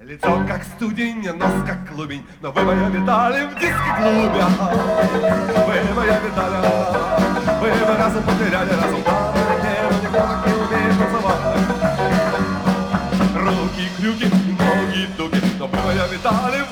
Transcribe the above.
Лицо как студень, нос как клубень, но вы моя видали в диско-клубе. Вы моя видали, вы разум потеряли, разум никто так не умеет танцевать. Руки, крюки, ноги, дуги, но вы моя видали